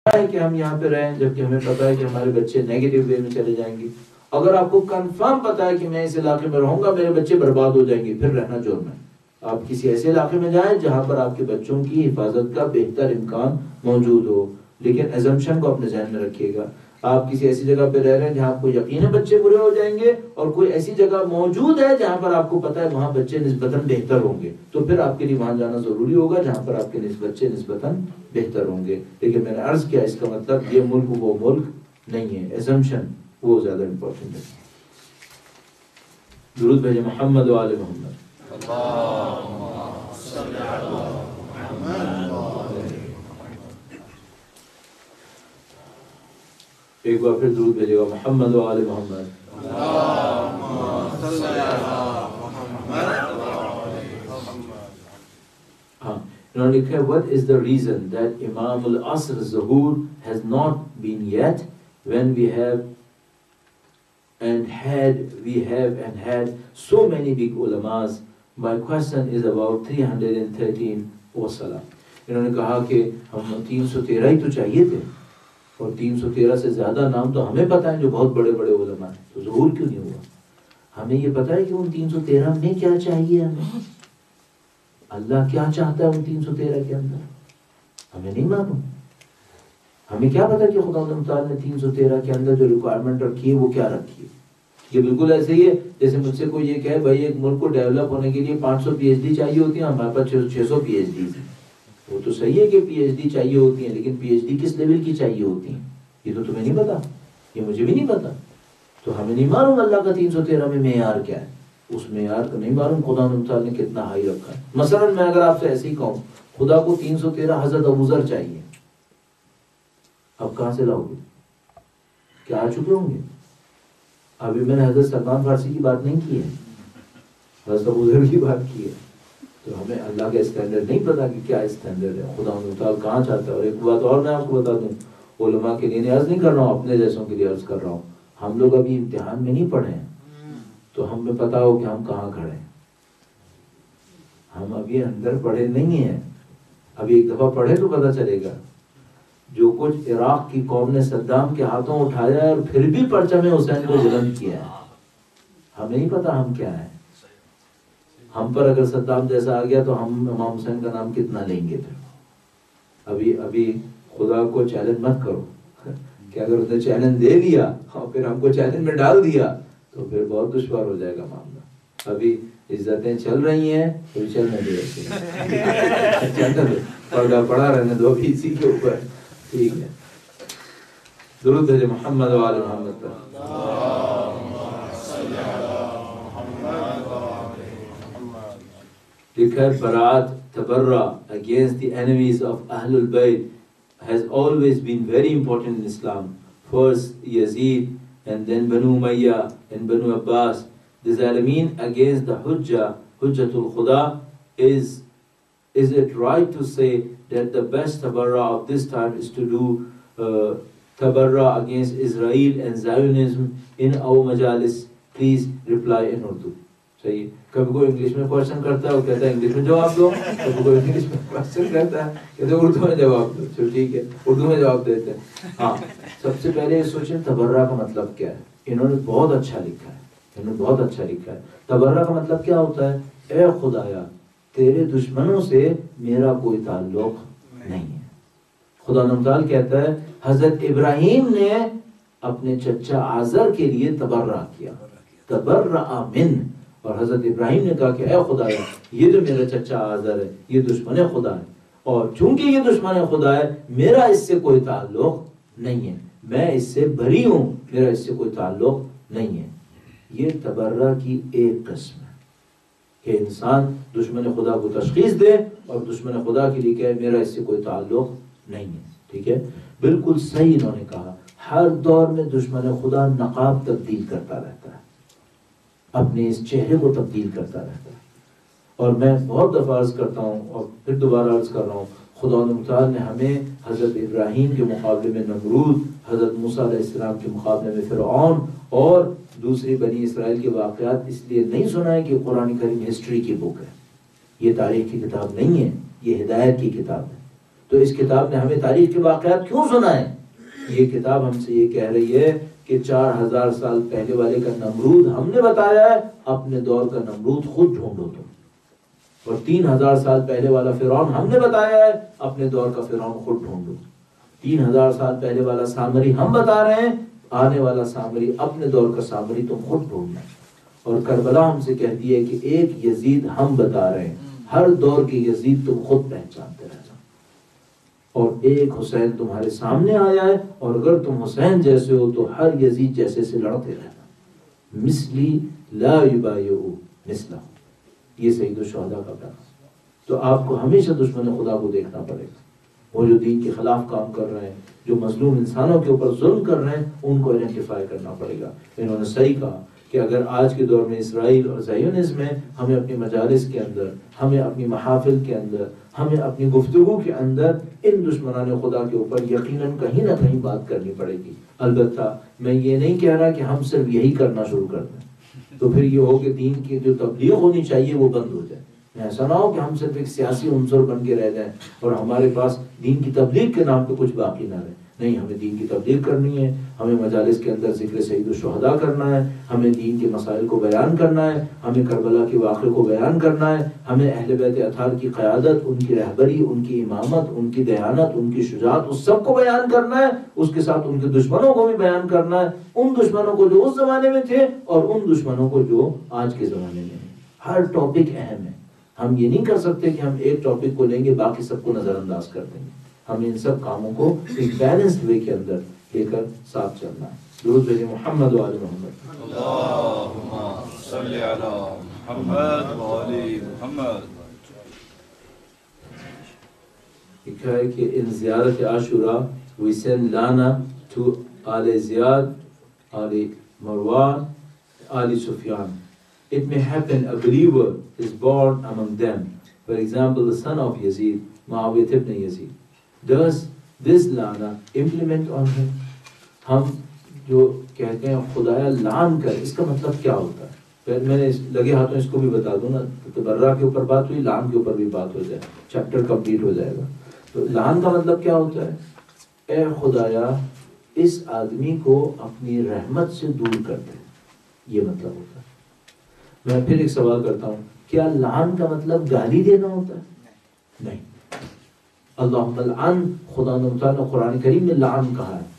ہے کہ ہم یہاں پہ رہیں جبکہ ہمیں پتا ہے کہ ہمارے بچے نیگیٹو وے میں چلے جائیں گے. اگر آپ کو کنفرم پتا ہے کہ میں اس علاقے میں رہوں گا میرے بچے برباد ہو جائیں گے، پھر رہنا جرم ہے. آپ کسی ایسے علاقے میں جائیں جہاں پر آپ کے بچوں کی حفاظت کا بہتر امکان موجود ہو، لیکن ایزمپشن کو اپنے ذہن میں رکھیے گا. آپ کسی ایسی جگہ پہ رہ رہے ہیں جہاں آپ کو یقین ہے بچے برے ہو جائیں گے، اور کوئی ایسی جگہ موجود ہے جہاں پر آپ کو پتا ہے وہاں بچے نسبتاً بہتر ہوں گے، تو پھر آپ کے لیے وہاں جانا ضروری ہوگا جہاں پر آپ کے بچے نسبتاً بہتر ہوں گے. لیکن میں نے عرض کیا اس کا مطلب یہ ملک وہ ملک نہیں ہے، ایزمپشن وہ زیادہ امپورٹنٹ ہے. درود بھیجے محمد و آل محمد. ایک بار پھر درود بھیجے گا محمد و آل محمد. ہاں انہوں نے لکھا ہے what is the reason that Imam al-Asr Zuhur has not been yet when we have had so many big ulamas. My question is about 313 وسلام. انہوں نے کہا کہ ہم 313 ہی تو چاہیے تھے، اور 313 سے زیادہ نام تو ہمیں پتہ ہے جو بہت بڑے بڑے علماء ہیں، تو ظہور کیوں نہیں ہوا؟ ہمیں یہ پتہ ہے کہ ان 313 میں کیا چاہیے، ہمیں اللہ کیا چاہتا ہے ان 313 کے اندر ہمیں نہیں معلوم. ہمیں کیا پتا کہ خدا تعالیٰ نے 313 کے اندر جو ریکوائرمنٹ رکھی ہے وہ کیا رکھی ہے. یہ بالکل ایسے ہی ہے جیسے مجھ سے کوئی یہ کہے بھائی ایک ملک کو ڈیولپ ہونے کے لیے 500 پی ایچ ڈی چاہیے ہوتی ہیں، ہمارے پاس 600 پی ایچ ڈی ہیں. وہ تو صحیح ہے کہ پی ایچ ڈی چاہیے ہوتی ہیں، لیکن پی ایچ ڈی کس لیول کی چاہیے ہوتی ہیں یہ تو تمہیں نہیں پتا، یہ مجھے بھی نہیں پتا. تو ہمیں نہیں معلوم اللہ کا 313 میں معیار کیا ہے، اس معیار کو نہیں معلوم خدا تعالیٰ نے کتنا ہائی رکھا ہے. مثلا میں اگر آپ سے ایسے ہی کہوں خدا کو 313 حضرت ابوذر چاہیے، اب کہاں سے لاؤ گے؟ کیا آ چکے ہوں گے؟ ابھی میں نے حضرت سلمان فارسی کی بات نہیں کی ہے، حضرت ابوذر کی بات کی ہے. تو ہمیں اللہ کا اسٹینڈرڈ نہیں پتا کہ کیا اسٹینڈرڈ ہے، خدا تعالیٰ کہاں چاہتا ہے. اور ایک بات اور میں آپ کو بتا دوں، علماء کے لیے عرض نہیں کر رہا ہوں، اپنے جیسوں کے لیے عرض کر رہا ہوں. ہم لوگ ابھی امتحان میں نہیں پڑھے ہیں تو ہمیں پتا ہو کہ ہم کہاں کھڑے ہیں. ہم ابھی اندر پڑھے نہیں ہیں، ابھی ایک دفعہ پڑھے تو پتا چلے گا. جو کچھ عراق کی قوم نے صدام کے ہاتھوں اٹھایا ہے اور پھر بھی پرچم حسین کو بلند کیا ہے، ہمیں نہیں پتا ہم کیا ہیں. ہم پر اگر صدام جیسا آ گیا تو ہم امام حسین کا نام کتنا لیں گے. پھر ابھی خدا کو چیلنج مت کرو کہ اگر اس نے چیلنج دے دیا اور پھر ہم کو چیلنج میں ڈال دیا تو پھر بہت دشوار ہو جائے گا معاملہ. ابھی عزتیں چل رہی ہیں تو چلنے دے، پردہ پڑا رہنے دو ابھی اسی کے اوپر. ٹھیک ہے، درود بھیجے محمد و آل محمد پر. لکھا ہے برات تبرع against the enemies of Ahlul Bayt has always been very important in Islam. First Yazid and then Banu Umayyah and Banu Abbas. The Zalimin against the Hujjatul Khuda. Is it right to say that the best tabarra of this time is to do tabarra against Israel and Zionism in our majalis? Please reply in Urdu. صحیح. کبھی کوئی English میں question کرتا ہے وہ کہتا ہے English میں جواب دو، کبھی کوئی انگلش میں کوشچن کرتا ہے کہتے ہیں اردو میں جواب دو. چلو ٹھیک ہے، اردو میں جواب دیتے ہیں. ہاں سب سے پہلے یہ سوچیں تبرہ کا مطلب کیا ہے. انہوں نے بہت اچھا لکھا ہے، تبرہ کا مطلب کیا ہوتا ہے؟ اے خدایا تیرے دشمنوں سے میرا کوئی تعلق نہیں ہے. خدا نمتال کہتا ہے حضرت ابراہیم نے اپنے چچا آزر کے لیے تبرہ کیا، تبرہ من. اور حضرت ابراہیم نے کہا کہ اے خدایا یہ جو میرا چچا آزر ہے یہ دشمن خدا ہے، اور چونکہ یہ دشمن خدا ہے میرا اس سے کوئی تعلق نہیں ہے، میں اس سے بری ہوں، میرا اس سے کوئی تعلق نہیں ہے. یہ تبرہ کی ایک قسم ہے کہ انسان دشمن خدا کو تشخیص دے اور دشمن خدا کے لیے کہے میرا اس سے کوئی تعلق نہیں ہے. ٹھیک ہے، بالکل صحیح انہوں نے کہا. ہر دور میں دشمن خدا نقاب تبدیل کرتا رہتا ہے، اپنے اس چہرے کو تبدیل کرتا رہتا ہے. اور میں بہت دفعہ عرض کرتا ہوں اور پھر دوبارہ عرض کر رہا ہوں، خدا متعال نے ہمیں حضرت ابراہیم کے مقابلے میں نمرود، حضرت موسیٰ علیہ السلام کے مقابلے میں فرعون اور دوسری بنی اسرائیل کے واقعات اس لیے نہیں سنائے کہ قرآن کریم ہسٹری کی بک ہے، یہ تاریخ کی کتاب نہیں ہے، یہ ہدایت کی کتاب ہے. تو اس کتاب نے ہمیں تاریخ کے واقعات کیوں سنائے؟ یہ کتاب ہم سے یہ کہہ رہی ہے کہ 4000 سال پہلے والے کا نمرود ہم نے بتایا ہے، اپنے دور کا نمرود خود ڈھونڈو تم. اور 3000 سال پہلے والا فرعون ہم نے بتایا ہے، اپنے دور کا فرعون خود ڈھونڈو. 3000 سال پہلے والا سامری ہم بتا رہے ہیں، آنے والا سامری اپنے دور کا سامری تم خود ڈھونڈنا. اور کربلا ہم سے کہتی ہے کہ ایک یزید ہم بتا رہے ہیں، ہر دور کے یزید تم خود پہچانتے رہنا. اور ایک حسین تمہارے سامنے آیا ہے، اور اگر تم حسین جیسے ہو تو ہر یزید جیسے سے لڑتے رہنا. مثلی لا یبایعو مثلہ، یہ سید الشہداء کا پیغام. تو آپ کو ہمیشہ دشمن خدا کو دیکھنا پڑے گا. وہ جو دین کے خلاف کام کر رہے ہیں، جو مظلوم انسانوں کے اوپر ظلم کر رہے ہیں، ان کو آئیڈینٹیفائی کرنا پڑے گا. انہوں نے صحیح کہا کہ اگر آج کے دور میں اسرائیل اور زیونزم میں ہمیں اپنی مجالس کے اندر، ہمیں اپنی محافل کے اندر، ہمیں اپنی گفتگو کے اندر ان دشمنان خدا کے اوپر یقیناً کہیں نہ کہیں بات کرنی پڑے گی. البتہ میں یہ نہیں کہہ رہا کہ ہم صرف یہی کرنا شروع کر دیں تو پھر یہ ہو کہ دین کی جو تبلیغ ہونی چاہیے وہ بند ہو جائے. ایسا نہ ہو کہ ہم صرف ایک سیاسی عنصر بن کے رہ جائیں اور ہمارے پاس دین کی تبلیغ کے نام پہ کچھ باقی نہ رہے. نہیں، ہمیں دین کی تبلیغ کرنی ہے، ہمیں مجالس کے اندر ذکر سید الشہداء کرنا ہے، ہمیں دین کے مسائل کو بیان کرنا ہے، ہمیں کربلا کے واقعے کو بیان کرنا ہے، ہمیں اہل بیت اطہار کی قیادت، ان کی رہبری، ان کی امامت، ان کی دیانت، ان کی شجاعت، اس سب کو بیان کرنا ہے. اس کے ساتھ ان کے دشمنوں کو بھی بیان کرنا ہے، ان دشمنوں کو جو اس زمانے میں تھے اور ان دشمنوں کو جو آج کے زمانے میں ہیں. ہر ٹاپک اہم ہے. ہم یہ نہیں کر سکتے کہ ہم ایک ٹاپک کو لیں گے باقی سب کو نظر انداز کر دیں گے. ہمیں ان سب کاموں کو ایک بیلنسڈ وے کے اندر لے کر ساتھ چلنا ہے. درود بھیجیں محمد و آل محمد. اللہم صلی علی محمد و آل محمد. لکھا ہے کہ in زیارت عاشورہ we send lana to آل زیاد, آل مروان, آل سفیان. It may happen a believer is born among them. For example, the son of Yazid, Muawiyah ibn Yazid. Does this lana implement on him? ہم جو کہتے ہیں خدایا لعن کر، اس کا مطلب کیا ہوتا ہے؟ پھر میں نے لگے ہاتھوں اس کو بھی بتا دوں نا. تبرہ کے اوپر بات ہوئی، لعن کے اوپر بھی بات ہو جائے، چیپٹر کمپلیٹ ہو جائے گا. تو لعن کا مطلب کیا ہوتا ہے؟ اے خدایا اس آدمی کو اپنی رحمت سے دور کر دے، یہ مطلب ہوتا ہے. میں پھر ایک سوال کرتا ہوں، کیا لعن کا مطلب گالی دینا ہوتا ہے؟ نہیں. اللہم لعن، خدا نے قرآن کریم میں لعن کہا ہے.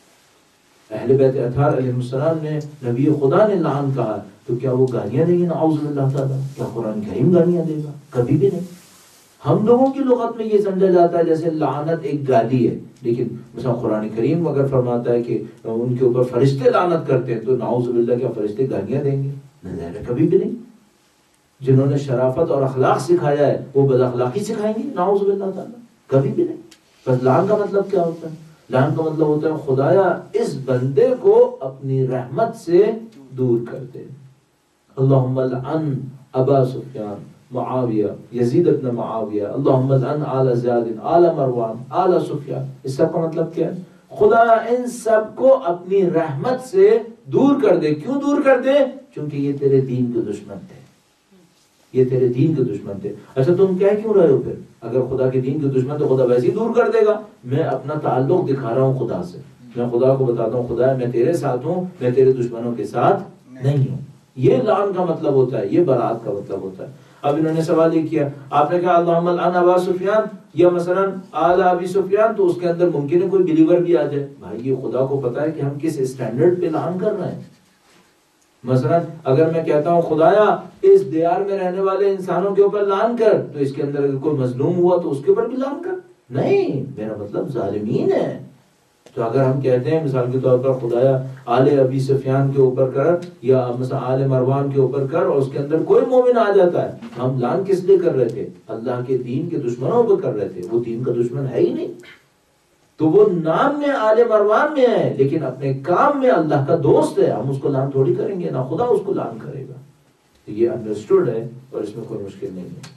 اہل بیت اطہار علیہ السلام نے، نبی خدا نے لعن کہا، تو کیا وہ گالیاں دیں گے؟ نعوذ باللہ تعالیٰ. کیا قرآن کریم گالیاں دے گا؟ کبھی بھی نہیں. ہم لوگوں کی لغت میں یہ سمجھا جاتا ہے جیسے لعنت ایک گالی ہے، لیکن مثلا قرآن کریم اگر فرماتا ہے کہ ان کے اوپر فرشتے لعنت کرتے ہیں تو نعوذ باللہ کیا فرشتے گالیاں دیں گے؟ نہیں، کبھی بھی نہیں. جنہوں نے شرافت اور اخلاق سکھایا ہے وہ بد اخلاقی سکھائیں گے؟ نعوذ باللہ تعالیٰ کبھی بھی نہیں. بس لعن کا مطلب کیا ہوتا ہے؟ لعن کا مطلب ہوتا ہے خدایا اس بندے کو اپنی رحمت سے دور کر دے. اللہم لعن ابا سفیان، معاویہ، یزید ابن معاویہ، اللہم لعن آل زیاد، آل مروان، آل سفیان. اس سب کا مطلب کیا ہے؟ خدا ان سب کو اپنی رحمت سے دور کر دے. کیوں دور کر دے؟ کیونکہ یہ تیرے دین کے دشمن تھے، یہ تیرے دین کے دشمن تھے. اچھا تم کہہ کیوں رہے ہو پھر؟ اگر خدا کے دین کے دشمن تو خدا ویسے ہی دور کر دے گا. میں اپنا تعلق دکھا رہا ہوں خدا سے. میں خدا کو بتاتا ہوں خدا میں تیرے ساتھ ہوں، میں تیرے دشمنوں کے ساتھ نہیں ہوں. یہ لعن کا مطلب ہوتا ہے، یہ برات کا مطلب ہوتا ہے. اب انہوں نے سوال یہ کیا، آپ نے کہا اللہم لعن ابا سفیان یا مثلا آل ابی سفیان، تو اس کے اندر ممکن ہے کوئی بلیور بھی آ جائے. بھائی یہ خدا کو پتا ہے کہ ہم کس اسٹینڈرڈ پہ لعن کر رہے ہیں. مثلا اگر میں کہتا ہوں خدایا اس دیار میں رہنے والے انسانوں کے اوپر لعن کر، تو اس کے اندر اگر کوئی مظلوم ہوا تو اس کے اوپر بھی لعن کر. نہیں، میرا مطلب ظالمین ہے. تو اگر ہم کہتے ہیں مثال کے طور پر خدایا آل ابی سفیان کے اوپر کر یا مثلا آل مروان کے اوپر کر، اور اس کے اندر کوئی مومن آ جاتا ہے، ہم لعن کس لیے کر رہے تھے؟ اللہ کے دین کے دشمنوں پر کر رہے تھے. وہ دین کا دشمن ہے ہی نہیں. تو وہ نام میں آل مروان میں ہے لیکن اپنے کام میں اللہ کا دوست ہے. ہم اس کو لعن تھوڑی کریں گے، نہ خدا اس کو لعن کرے گا. تو یہ انڈرسٹوڈ ہے اور اس میں کوئی مشکل نہیں ہے.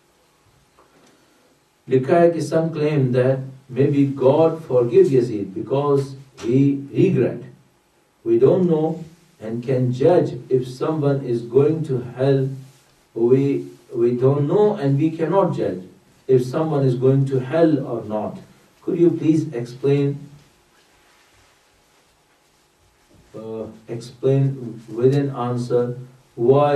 لکھا ہے کہ some claim that maybe God forgive Yazid because he regret. We don't know and can judge if someone is going to hell. We don't know and we cannot judge. if someone is going to hell or not. Could you please explain with an answer why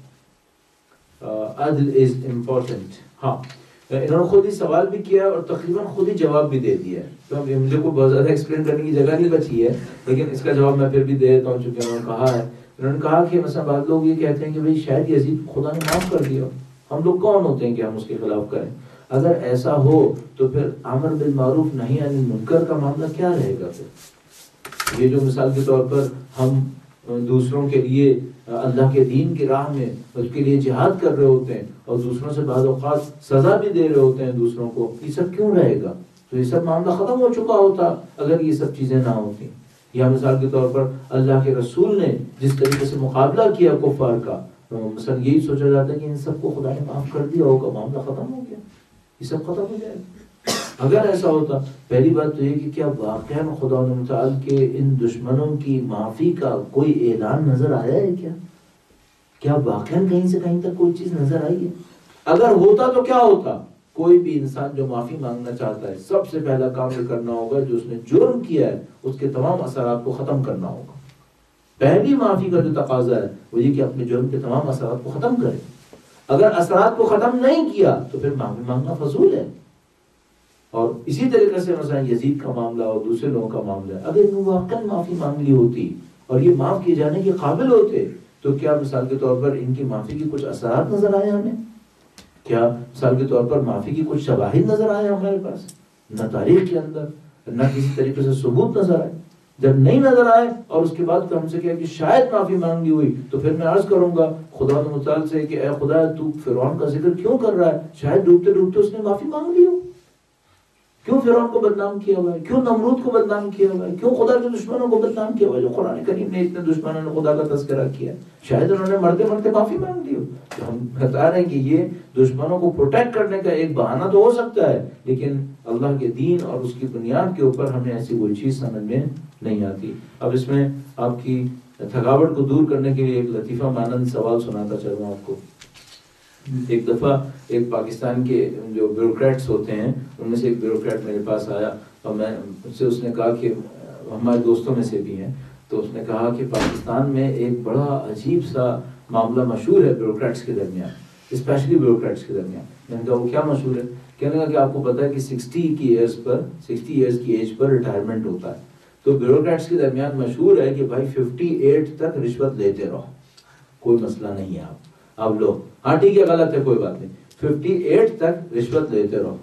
عدل is important. ہاں انہوں نے خود ہی سوال بھی کیا اور تقریباً خود ہی جواب بھی دے دیا ہے، تو مجھے کوئی بہت زیادہ ایکسپلین کرنے کی جگہ نہیں بچی ہے، لیکن اس کا جواب میں پھر بھی دے دیتا ہوں چونکہ انہوں نے کہا ہے. انہوں نے کہا کہ مثلا بعض لوگ یہ کہتے ہیں کہ بھئی شاید یزید خدا نے معاف کر دیا، ہم لوگ کون ہوتے ہیں کہ ہم اس کے خلاف کریں؟ اگر ایسا ہو تو پھر امر بالمعروف نہی عن المنکر کا معاملہ کیا رہے گا؟ پھر یہ جو مثال کے طور پر ہم دوسروں کے لیے اللہ کے دین کی راہ میں اس کے لیے جہاد کر رہے ہوتے ہیں اور دوسروں سے بعض اوقات سزا بھی دے رہے ہوتے ہیں دوسروں کو، یہ سب کیوں رہے گا؟ تو یہ سب معاملہ ختم ہو چکا ہوتا اگر یہ سب چیزیں نہ ہوتی. یا مثال کے طور پر اللہ کے رسول نے جس طریقے سے مقابلہ کیا کفار کا، مثلا یہی سوچا جاتا ہے کہ ان سب کو خدا نے معاف کر دیا ہوگا، معاملہ ختم ہو گیا، یہ سب ختم ہو جائے گا. اگر ایسا ہوتا، پہلی بات تو یہ کہ کیا واقعاً خدا متعال کے ان دشمنوں کی معافی کا کوئی اعلان نظر آیا ہے؟ کیا واقعاً کہیں سے کہیں تک کوئی چیز نظر آئی ہے؟ اگر ہوتا تو کیا ہوتا؟ کوئی بھی انسان جو معافی مانگنا چاہتا ہے سب سے پہلا کام یہ کرنا ہوگا جو اس نے جرم کیا ہے اس کے تمام اثرات کو ختم کرنا ہوگا. پہلی معافی کا جو تقاضا ہے وہ یہ کہ اپنے جرم کے تمام اثرات کو ختم کرے. اگر اثرات کو ختم نہیں کیا تو پھر معافی مانگنا فضول ہے. اور اسی طریقے سے مثلا یزید کا معاملہ اور دوسرے لوگوں کا معاملہ ہے، اگر وہ واقعی معافی مانگ لی ہوتی اور یہ معاف کیے جانے کے قابل ہوتے تو کیا مثال کے طور پر ان کی معافی کے کچھ اثرات نظر آئے ہمیں؟ کیا مثال کے طور پر معافی کی کچھ شواہد نظر آئے ہمارے پاس؟ نہ تاریخ کے اندر نہ کسی طریقے سے ثبوت نظر آئے. جب نہیں نظر آئے اور اس کے بعد ہم سے کہا کہ شاید معافی مانگی ہوئی تو پھر میں عرض کروں گا خدا متعال سے کہ اے خدا تو فرعون کا ذکر کیوں کر رہا ہے؟ شاید ڈوبتے ڈوبتے اس نے معافی مانگ لی ہو. کیوں فرعون کو بدنام کیا ہوا ہے؟ کیوں نمرود کو بدنام کیا ہوا ہے؟ کیوں خدا کے دشمنوں کو بدنام کیا ہوا ہے جو قرآن کریم نے اتنے دشمنوں نے خدا کا تذکرہ کیا؟ شاید انہوں نے مرتے مرتے معافی مانگ لی ہو. تو ہم بتا رہے ہیں کہ یہ دشمنوں کو پروٹیکٹ کرنے کا ایک بہانہ تو ہو سکتا ہے، لیکن اللہ کے دین اور اس کی بنیاد کے اوپر ہمیں ایسی کوئی چیز سمجھ میں نہیں آتی. اب اس میں آپ کی تھکاوٹ کو دور کرنے کے لیے ایک لطیفہ مانند سوال سناتا چلوں آپ کو. ایک دفعہ ایک پاکستان کے جو بیوروکریٹس ہوتے ہیں ان میں سے ایک بیوروکریٹ میرے پاس آیا اور اس نے کہا کہ ہمارے دوستوں میں سے بھی ہیں، تو اس نے کہا کہ پاکستان میں ایک بڑا عجیب سا معاملہ مشہور ہے بیوروکریٹس کے درمیان، اسپیشلی بیوروکریٹس کے درمیان. میں نے کہا وہ کیا مشہور ہے؟ کہنے لگا کہ آپ کو پتہ ہے کہ 60 ایئرز کی ایج پر ریٹائرمنٹ ہوتا ہے. تو بیوروکریٹس کے درمیان مشہور ہے کہ بھائی 58 تک رشوت لیتے رہو، کوئی مسئلہ نہیں ہے. آپ لوگ ہاں ٹھیک ہے غلط ہے کوئی بات نہیں، 58 تک رشوت لیتے رہو،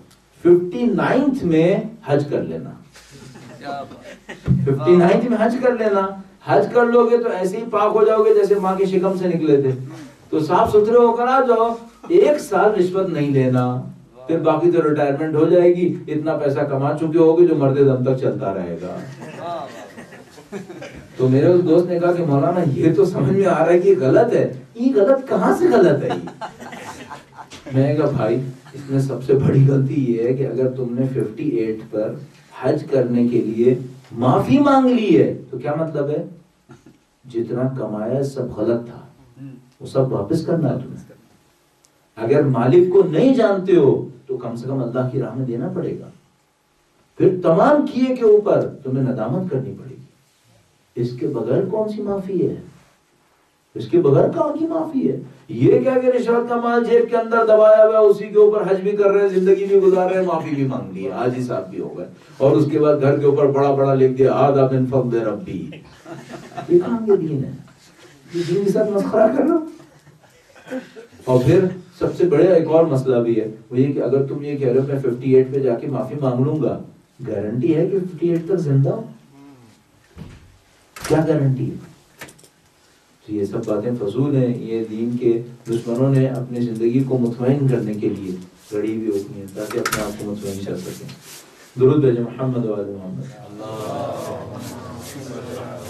59 میں حج کر لینا. 59 میں حج کر لینا. حج کر لو گے تو ایسے ہی پاک ہو جاؤ گے جیسے ماں کے شکم سے نکلے تھے. تو صاف ستھرے ہو کر آ جاؤ، 1 سال رشوت نہیں لینا، پھر باقی تو ریٹائرمنٹ ہو جائے گی. اتنا پیسہ کما چکے ہوگے جو مرتے دم تک چلتا رہے گا. تو میرے اس دوست نے کہا کہ مولانا یہ تو سمجھ میں آ رہا ہے کہ غلط ہے. یہ غلط کہاں سے غلط ہے؟ میں نے کہا بھائی اس میں سب سے بڑی غلطی یہ ہے کہ اگر تم نے 58 پر حج کرنے کے لیے معافی مانگ لی ہے تو کیا مطلب ہے؟ جتنا کمایا سب غلط تھا، وہ سب واپس کرنا ہے تمہیں. اگر مالک کو نہیں جانتے ہو تو کم سے کم اللہ کی راہ میں دینا پڑے گا. پھر تمام کیے کے اوپر تمہیں ندامت کرنی پڑے گی. اس کے بغیر کون سی معافی ہے؟ اس کے بغیر کہاں کی معافی ہے؟ یہ کیا کہ رشوت کا مال جیب کے اندر دبایا ہوا ہے، اسی کے اوپر حج بھی کر رہے ہیں، زندگی بھی گزار رہے ہیں، معافی بھی مانگ لی ہے، حاجی صاحب بھی ہو گئے، اور اس کے بعد گھر کے اوپر بڑا بڑا لکھ دیا ھذا من فضل ربی. یہ کہاں کے دین ہے؟ یہ دین کے ساتھ مسخرہ کر رہا. اور پھر سب سے بڑا ایک اور مسئلہ بھی ہے، وہ یہ کہ اگر تم یہ کہہ رہے ہو میں 58 پہ جا کے معافی مانگ لوں گا، گارنٹی ہے کہ 58 تک زندہ ہوں؟ کیا گارنٹی ہے؟ تو یہ سب باتیں فضول ہیں. یہ دین کے دشمنوں نے اپنی زندگی کو مطمئن کرنے کے لیے گڑی بھی ہوتی ہیں تاکہ اپنے آپ کو مطمئن کر سکیں. درود بھیجیں محمد و آل محمد.